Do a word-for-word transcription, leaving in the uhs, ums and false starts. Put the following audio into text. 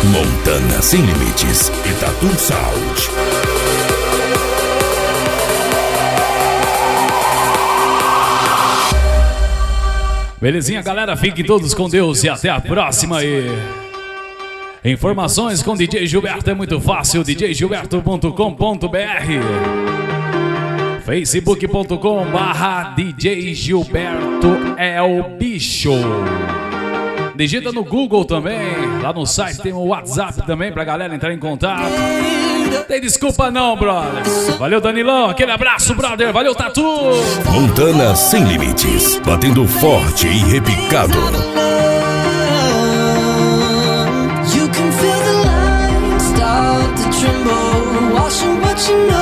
Montana Sem Limites e Tatu Sound. Belezinha, galera? Fiquem todos com Deus e até a próxima aí. Informações com D J Gilberto é muito fácil, d j gilberto ponto com ponto b r, facebook ponto com barra D J Gilberto é o bicho. Digita no Google também, lá no site tem o WhatsApp também pra galera entrar em contato. Tem desculpa não, brother. Valeu, Danilão, aquele abraço, brother. Valeu, Tatu. Montana Sem Limites, batendo forte e repicado. You can feel the line start to tremble, watching what you know.